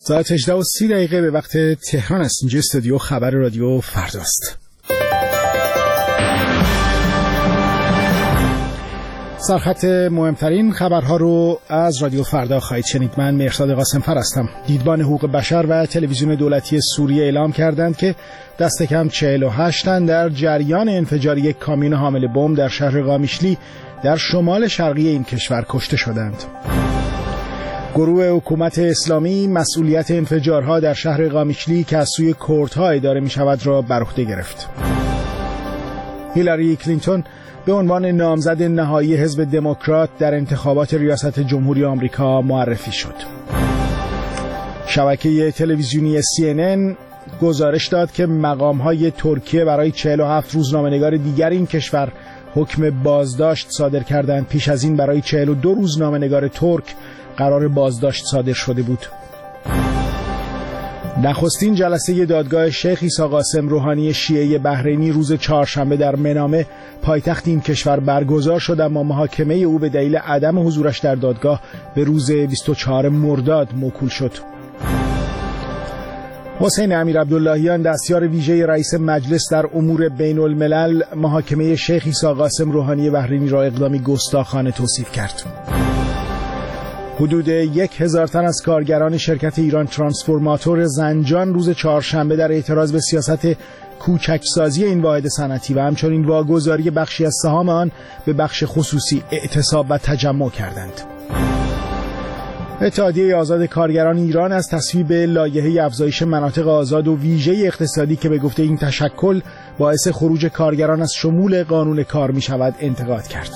ساعت 18:30 به وقت تهران است. اینجا استودیو خبر رادیو فرداست. سرخط مهمترین خبرها رو از رادیو فردا خواهید شنید. من مهرزاد قاسمفر هستم. دیدبان حقوق بشر و تلویزیون دولتی سوریه اعلام کردند که دست کم 48 تن در جریان انفجار یک کامیون حامل بمب در شهر قامیشلی در شمال شرقی این کشور کشته شدند. گروه حکومت اسلامی مسئولیت انفجارها در شهر قامیشلی که از سوی کردها اداره می شود را بر عهده گرفت. هیلاری کلینتون به عنوان نامزد نهایی حزب دموکرات در انتخابات ریاست جمهوری آمریکا معرفی شد. شبکه تلویزیونی CNN گزارش داد که مقام‌های ترکیه برای 47 روزنامه‌نگار دیگر این کشور حکم بازداشت صادر کردند. پیش از این برای 42 روزنامه‌نگار ترک قرار بازداشت صادر شده بود. نخستین جلسه دادگاه شیخ عیسی قاسم روحانی شیعه بحرینی روز چهارشنبه در منامه پایتخت این کشور برگزار شد، اما محاکمه او به دلیل عدم حضورش در دادگاه به روز 24 مرداد موکول شد. حسین امیرعبداللهیان دستیار ویژه رئیس مجلس در امور بین الملل محاکمه شیخ عیسی قاسم روحانی بحرینی را اقدامی گستاخانه توصیف کرد. حدود 1000 تن از کارگران شرکت ایران ترانسفورماتور زنجان روز چهارشنبه در اعتراض به سیاست کوچکسازی این واحد صنعتی و همچنین واگذاری بخشی از سهام آن به بخش خصوصی اعتصاب و تجمع کردند. اتحادیه آزاد کارگران ایران از تصویب لایحه افزایش مناطق آزاد و ویژه اقتصادی که به گفته این تشکل باعث خروج کارگران از شمول قانون کار می شود انتقاد کرد.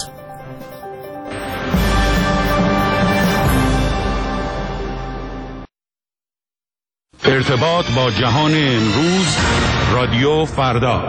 ارتباط با جهان امروز، رادیو فردا.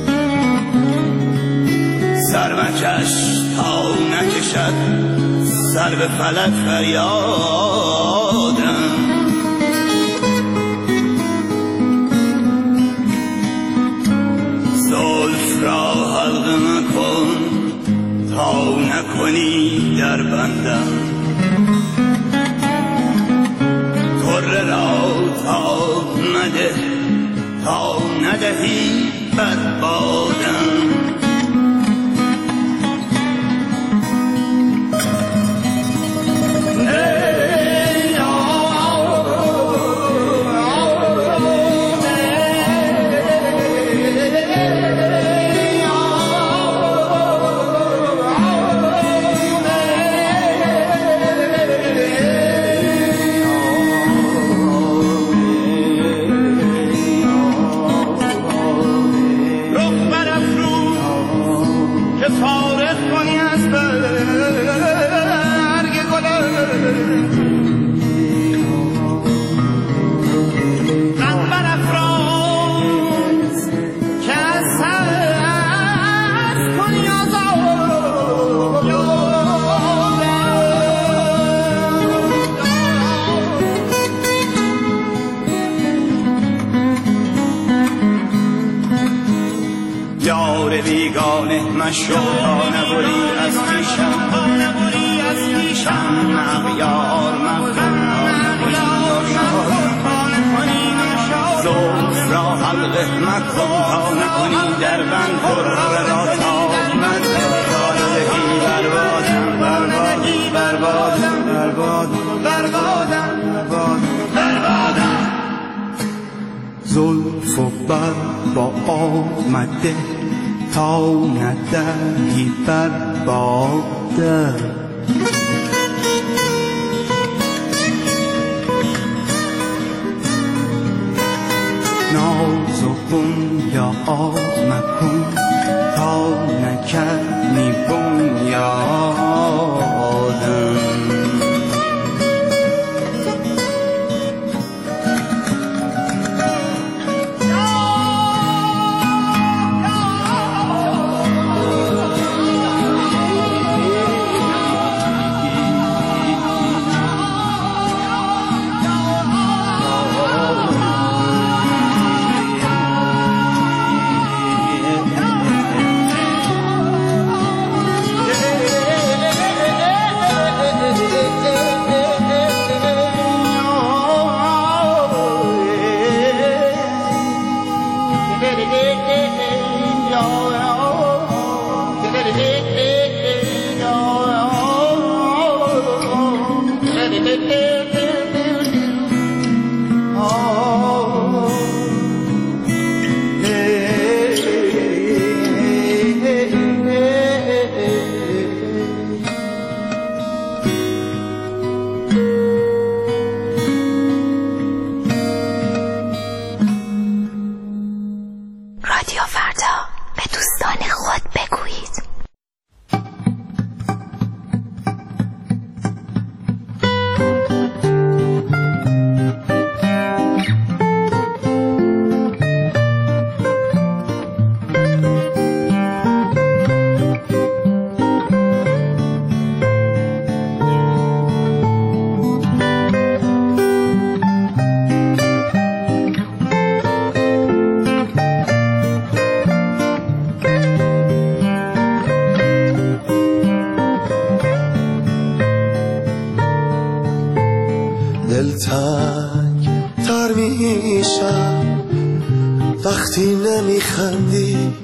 سر مکش تا نکشد سر به فلک فریادم. زلف را حلقه مکن تا نکنی در بندم، طره را تا مده تا ندهی بر بادم. مشو تا نبری از پیشم مغیار زلف را حلقه مکن تا نکنی در بند، طره را تا مده تا ندهی بر بادم. زلف و بر با آمده تا ندهی بر بادم. ناز و بنیاد مکن تا نکنی بنیادم. دلتنگ تر میشم وقتی نمیخندی،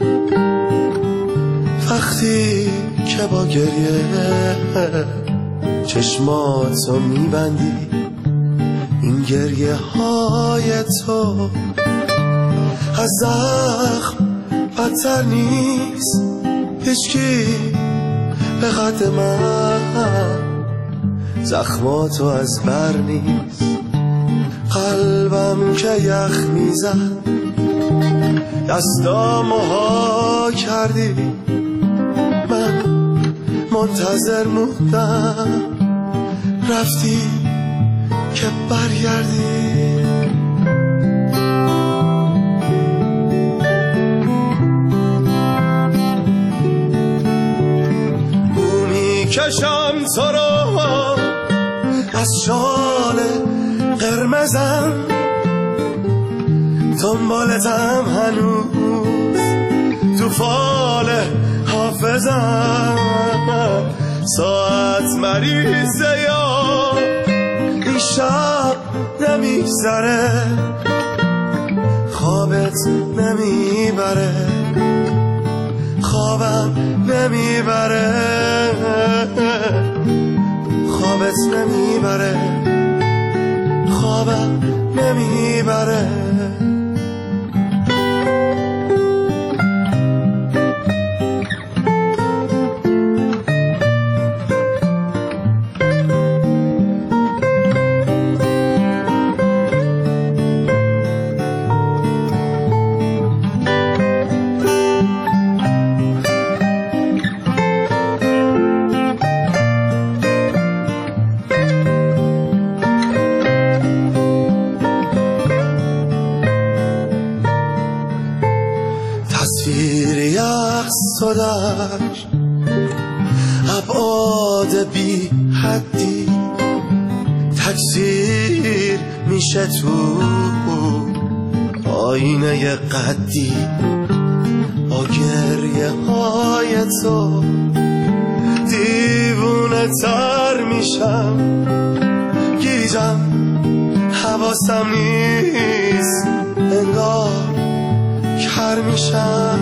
وقتی که با گریه چشماتو میبندی. این گریه های تو از زخم بدتر نیست، هیچکی به قد من زخماتو از بر نیست. قلبم که یخ میزد دستامو ها کردی، من منتظر موندم رفتی که برگردی. بو میکشم تو رو قرمزم دنبالتم هنوز تو فال حافظم ساعت مریضه یا این شب نمیگذره خوابت نمیبره خوابم نمیبره خوابت نمیبره خوابم نمیبره صداش ابعاد بی حدی تکثیر میشه تو آینه قدی با گریه های تو دیوونه تر میشم گیجم حواسم نیست انگار کر میشم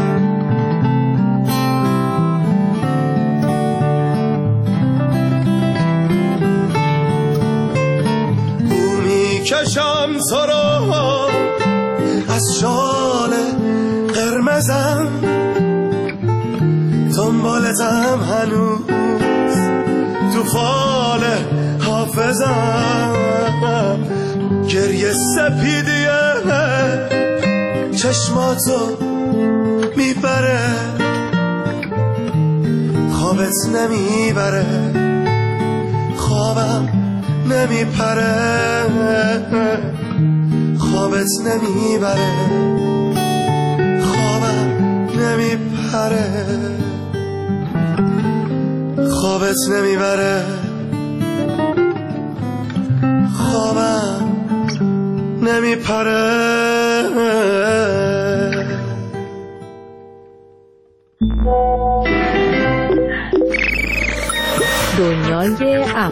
کشم تو را از شال قرمزم دنبالتم هنوز تو فال حافظم گریه سپیدیه چشماتو میبره خوابت نمیبره خوابم نمیپره خوابت نمیبره خوابم نمیپره خوابت نمیبره خوابم نمیپره دنیای اپ.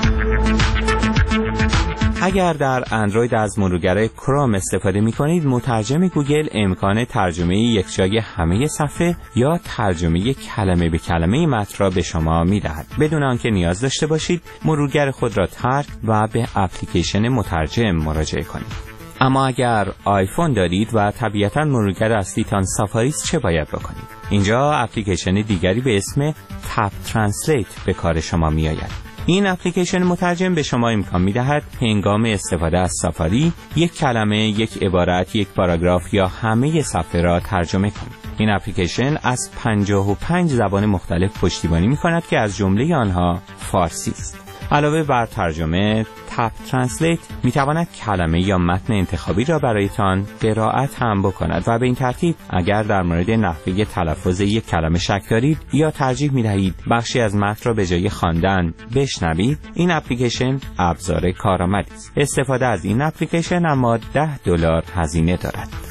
اگر در اندروید از مرورگر کروم استفاده می کنید، مترجم گوگل امکان ترجمه یکجای همه صفحه یا ترجمه کلمه به کلمه متن را به شما می دهد بدون آنکه نیاز داشته باشید مرورگر خود را ترک و به اپلیکیشن مترجم مراجعه کنید. اما اگر آیفون دارید و طبیعتاً مرورگر اصلیتان سافاری است، چه باید بکنید؟ اینجا اپلیکیشن دیگری به اسم تپ ترنسلیت به کار شما می آید. این اپلیکیشن مترجم به شما امکان می‌دهد هنگام استفاده از سافاری یک کلمه، یک عبارت، یک پاراگراف یا همه صفحه را ترجمه کنید. این اپلیکیشن از 55 زبان مختلف پشتیبانی می‌کند که از جمله آنها فارسی است. علاوه بر ترجمه، تپ ترنسلیت می‌تواند کلمه یا متن انتخابی را برایتان قرائت هم بکند و به این ترتیب اگر در مورد نحوه تلفظ یک کلمه شک دارید یا ترجیح می‌دهید بخشی از متن را به جای خواندن بشنوید، این اپلیکیشن ابزار کارآمدی است. استفاده از این اپلیکیشن اما $10 هزینه دارد.